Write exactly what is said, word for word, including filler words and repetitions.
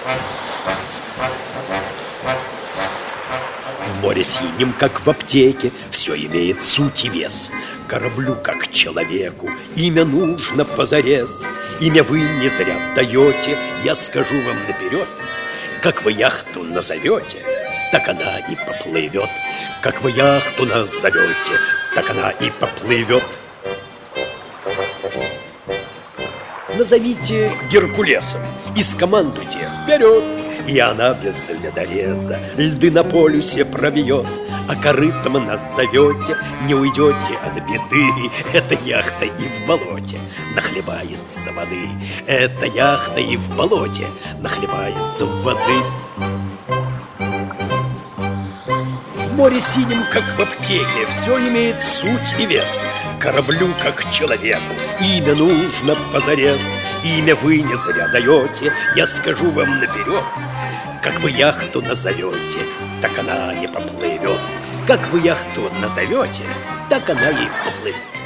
В море синем, как в аптеке, все имеет суть и вес. Кораблю, как человеку, имя нужно позарез. Имя вы не зря даете, я скажу вам наперед. Как вы яхту назовете, так она и поплывет. Как вы яхту назовете, так она и поплывет. Назовите Геркулесом и скомандуйте вперед. И она без ледореза льды на полюсе пробьет. А корытом нас зовете, не уйдете от беды. Эта яхта и в болоте нахлебается воды. Эта яхта и в болоте нахлебается воды. В море синем, как в аптеке, все имеет суть и вес. Кораблю, как человеку, имя нужно позарез. Имя вы не зря даете, я скажу вам наперед. Как вы яхту назовете, так она и поплывет. Как вы яхту назовете, так она и поплывет.